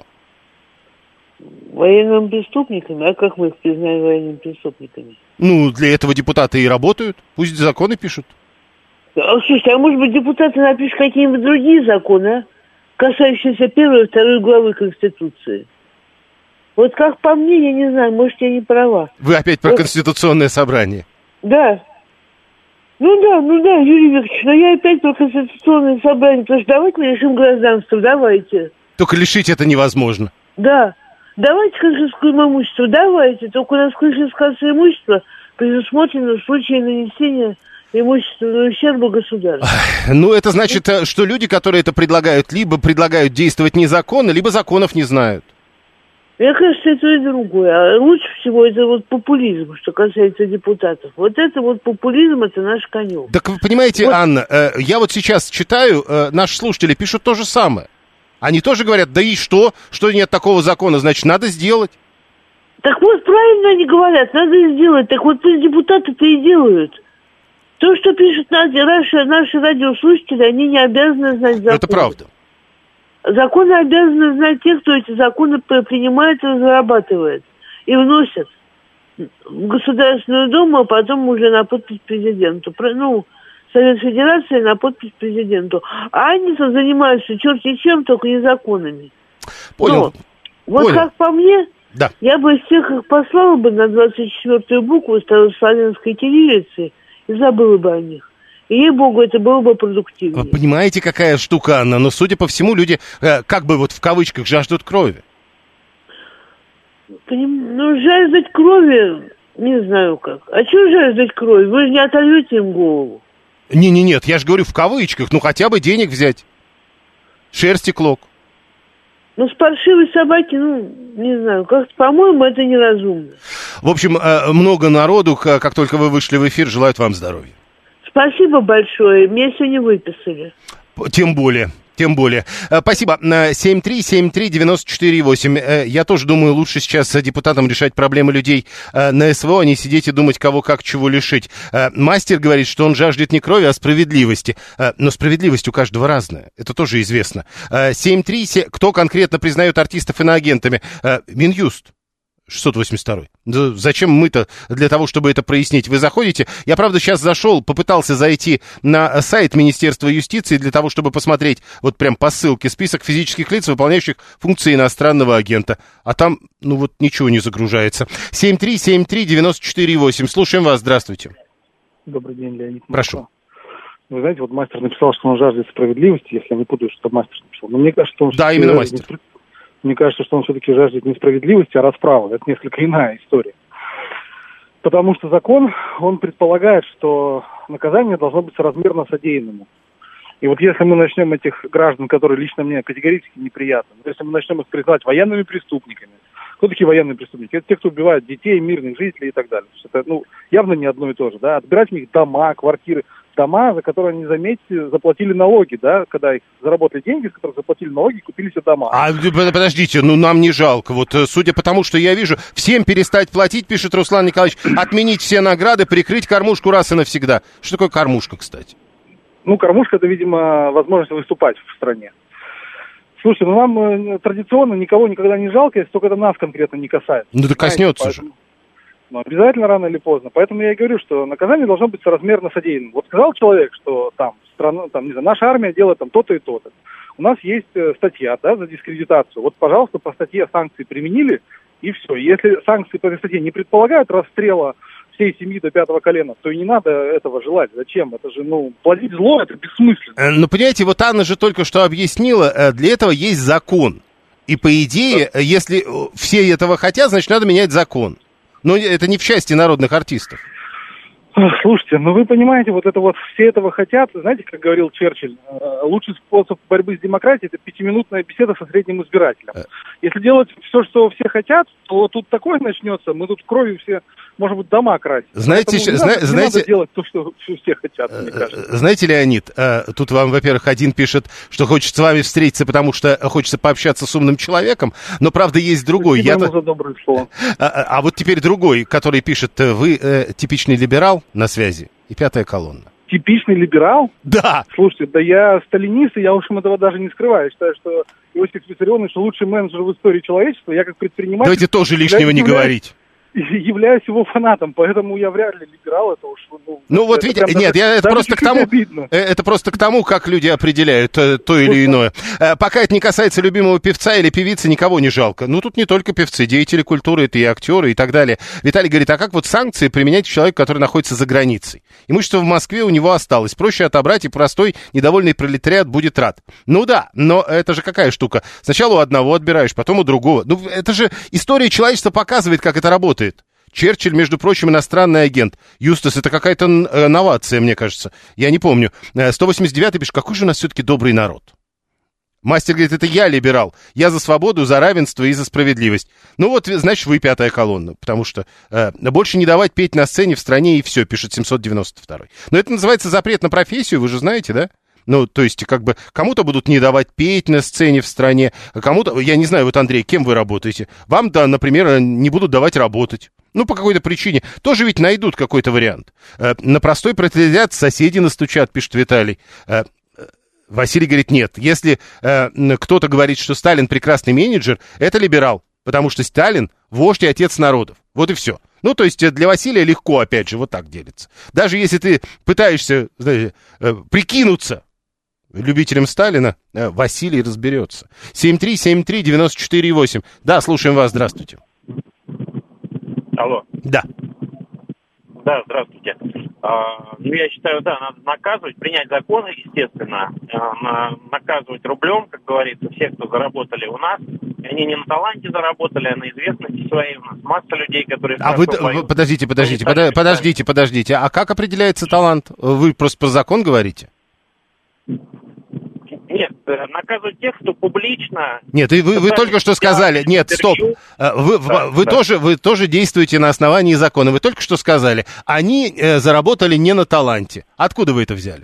Военными преступниками? А как мы их признаем военными преступниками? Для этого депутаты и работают, пусть законы пишут. Слушайте, а может быть депутаты напишут какие-нибудь другие законы, касающиеся 1 и 2 главы Конституции? Вот как по мне, я не знаю, может, я не права. Вы опять про Конституционное собрание? Да. Юрий Викторович, я опять про Конституционное собрание, потому что давайте мы решим гражданство, давайте. Только лишить это невозможно. Да. Давайте конфискуем имущество, давайте. Только у нас конфискация имущества предусмотрена в случае нанесения имущественного ущерба государству. Это значит, что люди, которые это предлагают, либо предлагают действовать незаконно, либо законов не знают. Мне кажется, это и другое. А лучше всего это популизм, что касается депутатов. Популизм, это наш конек. Так вы понимаете, Анна, я сейчас читаю, наши слушатели пишут то же самое. Они тоже говорят, да и что? Что нет такого закона, значит, надо сделать. Так правильно они говорят, надо сделать. Так пусть депутаты-то и делают. То, что пишут наши радиослушатели, они не обязаны знать законы. Это правда. Законы обязаны знать те, кто эти законы принимает и разрабатывает. И вносят в Государственную Думу, а потом уже на подпись президенту. Совет Федерации на подпись президенту. А они занимаются черти чем, только не законами. Понял. Как по мне, да. Я бы всех их послала бы на 24-ю букву старославянской кириллицы и забыла бы о них. И, ей-богу, это было бы продуктивнее. Вы понимаете, какая штука, Анна? Но, судя по всему, люди, в кавычках, жаждут крови. Жаждать крови, не знаю как. А чего жаждать крови? Вы же не оторвете им голову. Нет, я же говорю в кавычках, хотя бы денег взять. Шерсти клок. С паршивой собаки, не знаю, как-то, по-моему, это неразумно. В общем, много народу, как только вы вышли в эфир, желают вам здоровья. Спасибо большое, меня сегодня выписали. Тем более. Спасибо. 7373948. Я тоже думаю, лучше сейчас депутатам решать проблемы людей на СВО, а не сидеть и думать, кого как чего лишить. Мастер говорит, что он жаждет не крови, а справедливости. Но справедливость у каждого разная. Это тоже известно. 737. Кто конкретно признает артистов иноагентами? Минюст. 682. Да зачем мы-то для того, чтобы это прояснить? Вы заходите, я, правда, сейчас попытался зайти на сайт Министерства юстиции для того, чтобы посмотреть прям по ссылке список физических лиц, выполняющих функции иностранного агента. А там, ничего не загружается. 7373948. Слушаем вас, здравствуйте. Добрый день, Леонид. Прошу. Вы знаете, мастер написал, что он жаждет справедливости, если я не путаю, что мастер написал. Но мне кажется, что он... Да, именно мастер. Мне кажется, что он все-таки жаждет не справедливости, а расправы. Это несколько иная история. Потому что закон, он предполагает, что наказание должно быть соразмерно содеянному. И вот если мы начнем этих граждан, которые лично мне категорически неприятны, если мы начнем их признать военными преступниками, кто такие военные преступники? Это те, кто убивают детей, мирных жителей и так далее. Это, явно не одно и то же, да. Отбирать у них дома, квартиры, дома, за которые они, заметьте, заплатили налоги, да, когда их заработали деньги, с которых заплатили налоги, купили себе дома. А подождите, нам не жалко. Вот судя по тому, что я вижу, всем перестать платить, пишет Руслан Николаевич, отменить все награды, прикрыть кормушку раз и навсегда. Что такое кормушка, кстати? Кормушка — это, видимо, возможность выступать в стране. Слушайте, нам традиционно никого никогда не жалко, если только это нас конкретно не касается. Это коснется же. Обязательно рано или поздно. Поэтому я и говорю, что наказание должно быть соразмерно содеянным. Вот сказал человек, что наша армия делает то-то и то-то. У нас есть статья, да, за дискредитацию. Вот, пожалуйста, по статье санкции применили, и все. Если санкции по этой статье не предполагают расстрела всей семьи до 5-го колена, то и не надо этого желать. Зачем? Это же, плодить зло, это бессмысленно. Понимаете, вот Анна же только что объяснила, для этого есть закон. И по идее, если все этого хотят, значит, надо менять закон. Но это не в части народных артистов. Слушайте, вы понимаете, все этого хотят. Знаете, как говорил Черчилль, лучший способ борьбы с демократией — это 5-минутная беседа со средним избирателем. Если делать все, что все хотят, то тут такое начнется, мы тут кровью все, может быть, дома красим. Знаете, не надо делать то, что все хотят, мне кажется. Знаете, Леонид, тут вам, во-первых, один пишет, что хочет с вами встретиться, потому что хочется пообщаться с умным человеком, но, правда, есть другой. Спасибо ему за доброе слово. А вот теперь другой, который пишет, вы типичный либерал на связи и 5-я колонна. Типичный либерал? Да. Слушайте, да я сталинист, и я уж им этого даже не скрываю. Я считаю, что Иосиф Виссарионович лучший менеджер в истории человечества. Я как предприниматель... Давайте тоже лишнего не говорить. Являюсь его фанатом, поэтому я вряд ли либерал, это уж... вот видите, нет, это просто к тому, как люди определяют то или иное. Пока это не касается любимого певца или певицы, никого не жалко. Тут не только певцы, деятели культуры, это и актеры и так далее. Виталий говорит, а как санкции применять к человеку, который находится за границей? Имущество в Москве у него осталось, проще отобрать, и простой недовольный пролетариат будет рад. Да, но это же какая штука? Сначала у одного отбираешь, потом у другого. Это же история человечества показывает, как это работает. Черчилль, между прочим, иностранный агент. Юстас, это какая-то новация, мне кажется. Я не помню. 189-й пишет, какой же у нас все-таки добрый народ. Мастер говорит, это я либерал. Я за свободу, за равенство и за справедливость. Значит, вы 5-я колонна. Потому что больше не давать петь на сцене в стране и все, пишет 792-й. Но это называется запрет на профессию, вы же знаете, да? То есть, кому-то будут не давать петь на сцене в стране, а кому-то, я не знаю, Андрей, кем вы работаете? Вам, да, например, не будут давать работать. По какой-то причине. Тоже ведь найдут какой-то вариант. На простой пролетариат соседи настучат, пишет Виталий. Василий говорит, нет. Если кто-то говорит, что Сталин прекрасный менеджер, это либерал. Потому что Сталин вождь и отец народов. Вот и все. То есть для Василия легко, опять же, вот так делится. Даже если ты пытаешься, прикинуться любителем Сталина, Василий разберется. 7373948. Да, слушаем вас, здравствуйте. Алло. Да. Да, здравствуйте. Я считаю, да, надо наказывать, принять законы, естественно, наказывать рублем, как говорится, всех, кто заработали у нас. Они не на таланте заработали, а на известности своей. У нас масса людей, которые... Подождите. А как определяется талант? Вы просто про закон говорите? Нет, наказывать тех, кто публично... Нет, и вы только что сказали... Нет, стоп. Вы тоже действуете на основании закона. Вы только что сказали, они заработали не на таланте. Откуда вы это взяли?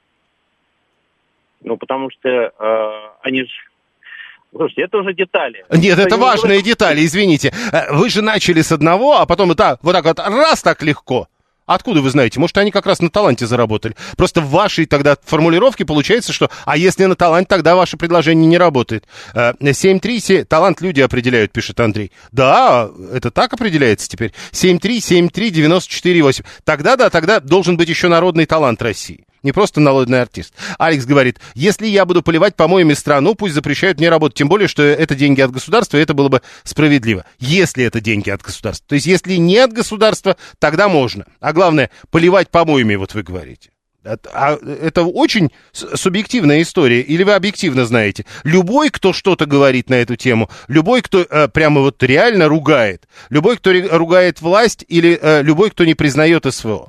Потому что они же... Слушайте, это уже детали. Нет, это важные детали, извините. Вы же начали с одного, а потом вот так раз так легко. Откуда вы знаете? Может, они как раз на таланте заработали. Просто в вашей тогда формулировке получается, что а если на таланте, тогда ваше предложение не работает. 737, талант люди определяют, пишет Андрей. Да, это так определяется теперь. 7373948. Тогда должен быть еще народный талант России. Не просто народный артист. Алекс говорит, если я буду поливать помоями страну, пусть запрещают мне работать. Тем более, что это деньги от государства, и это было бы справедливо. Если это деньги от государства. То есть, если не от государства, тогда можно. А главное, поливать помоями, вот вы говорите. Это очень субъективная история. Или вы объективно знаете? Любой, кто что-то говорит на эту тему, любой, кто прямо вот реально ругает, любой, кто ругает власть, или любой, кто не признает СВО.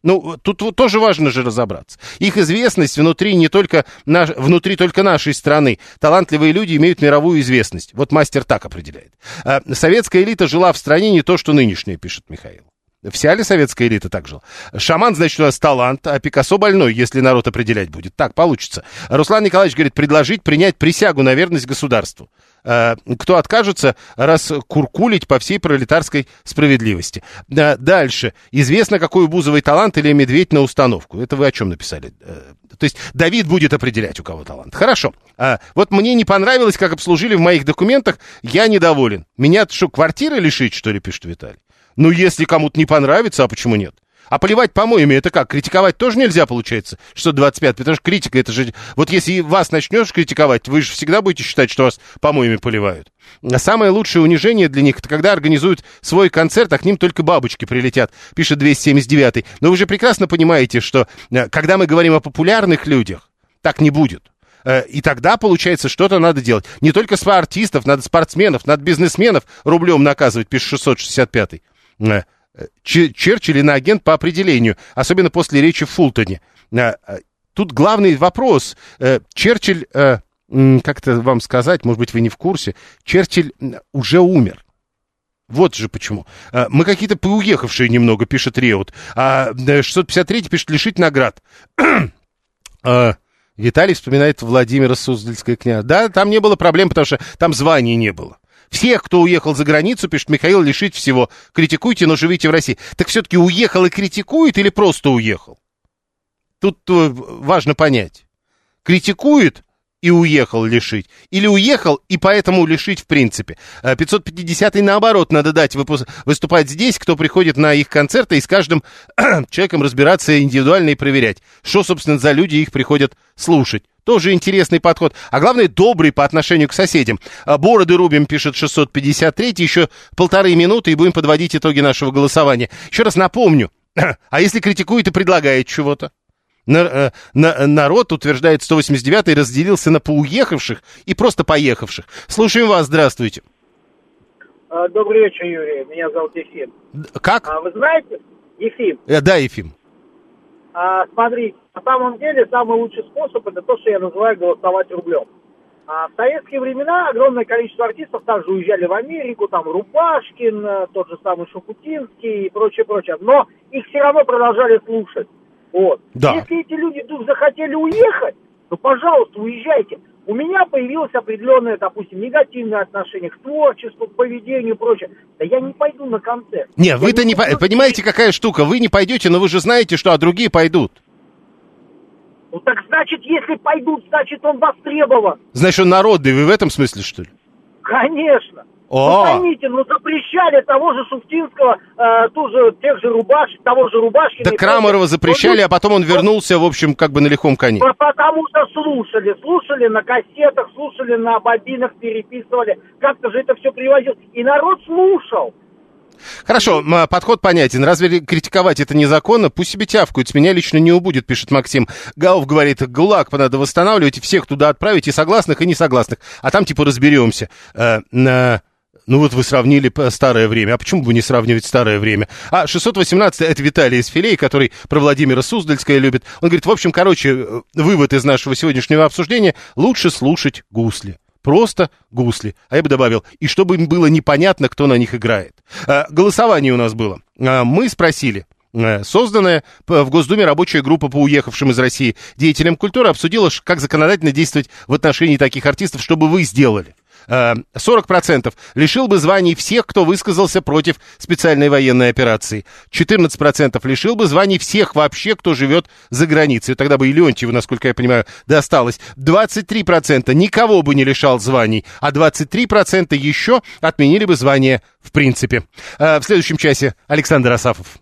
Ну, тут вот тоже важно же разобраться. Их известность внутри только нашей страны. Талантливые люди имеют мировую известность. Вот мастер так определяет. Советская элита жила в стране не то, что нынешняя, пишет Михаил. Вся ли советская элита так жила? Шаман, значит, у нас талант, а Пикассо больной, если народ определять будет. Так получится. Руслан Николаевич говорит, предложить принять присягу на верность государству. Кто откажется раскуркулить по всей пролетарской справедливости. Дальше. Известно, какой у Бузовой талант или Медведь на установку. Это вы о чем написали? То есть Давид будет определять, у кого талант. Хорошо. Вот мне не понравилось, как обслужили в моих документах. Я недоволен. Меня что, квартиры лишить, что ли, пишет Виталий? Ну, если кому-то не понравится, а почему нет? А поливать помоями, это как? Критиковать тоже нельзя, получается? 625, потому что критика, это же... Вот если вас начнешь критиковать, вы же всегда будете считать, что вас помоями поливают. А самое лучшее унижение для них, это когда организуют свой концерт, а к ним только бабочки прилетят, пишет 279. Но вы же прекрасно понимаете, что когда мы говорим о популярных людях, так не будет. И тогда, получается, что-то надо делать. Не только с артистов, надо спортсменов, надо бизнесменов рублем наказывать, пишет 665. Черчилль иноагент по определению, особенно после речи в Фултоне. Тут главный вопрос. Черчилль, как это вам сказать, может быть, вы не в курсе, Черчилль уже умер. Вот же почему. Мы какие-то поуехавшие немного, пишет Реут. А 653 пишет, лишить наград. Виталий вспоминает Владимира Суздальское княжество. Да, там не было проблем, потому что там званий не было. Всех, кто уехал за границу, пишет Михаил, лишить всего. Критикуйте, но живите в России. Так все-таки уехал и критикует или просто уехал? Тут важно понять. Критикует и уехал лишить? Или уехал и поэтому лишить в принципе? 550-й наоборот надо дать выступать здесь, кто приходит на их концерты, и с каждым человеком разбираться индивидуально и проверять, что, собственно, за люди их приходят слушать. Тоже интересный подход. А главное, добрый по отношению к соседям. Бороды рубим, пишет 653. Еще 1,5 минуты и будем подводить итоги нашего голосования. Еще раз напомню. А если критикует и предлагает чего-то? Народ, утверждает 189-й, разделился на поуехавших и просто поехавших. Слушаем вас, здравствуйте. Добрый вечер, Юрий. Меня зовут Ефим. Как? Вы знаете? Ефим. Да, Ефим. Смотрите, на самом деле самый лучший способ это то, что я называю голосовать рублем. В советские времена огромное количество артистов также уезжали в Америку, там Рубашкин, тот же самый Шуфутинский и прочее. Но их все равно продолжали слушать. Вот. Да. Если эти люди вдруг захотели уехать, то, пожалуйста, уезжайте. У меня появилось определенное, допустим, негативное отношение к творчеству, к поведению и прочее. Да я не пойду на концерт. Нет, вы-то не понимаете, какая штука. Вы не пойдете, но вы же знаете, что другие пойдут. Ну так значит, если пойдут, значит он востребован. Значит, он народный. Вы в этом смысле, что ли? Конечно. Ну поймите, запрещали того же Шуфтинского, тех же Рубашкина, того же Рубашкина. Да Крамарова запрещали, а потом он вернулся, в общем, как бы на лихом коне. Потому что слушали на кассетах, слушали на бобинах, переписывали. Как-то же это все привозил. И народ слушал. Хорошо, подход понятен. Разве критиковать это незаконно? Пусть себе тявкают, с меня лично не убудет, пишет Максим. Гауф говорит, ГУЛАГ надо восстанавливать, всех туда отправить, и согласных, и несогласных. А там типа разберемся. Ну вот вы сравнили старое время. А почему бы не сравнивать старое время? 618 это Виталий из Филей, который про Владимира Суздальское любит. Он говорит, в общем, вывод из нашего сегодняшнего обсуждения: лучше слушать гусли. Просто гусли. А я бы добавил, и чтобы им было непонятно, кто на них играет. Голосование у нас было. Мы спросили. Созданная в Госдуме рабочая группа по уехавшим из России деятелям культуры обсудила, как законодательно действовать в отношении таких артистов, чтобы вы сделали. 40% лишил бы званий всех, кто высказался против специальной военной операции. 14% лишил бы званий всех вообще, кто живет за границей. Тогда бы и Леонтьеву, насколько я понимаю, досталось. 23% никого бы не лишал званий, а 23% еще отменили бы звания в принципе. В следующем часе Александр Асафов.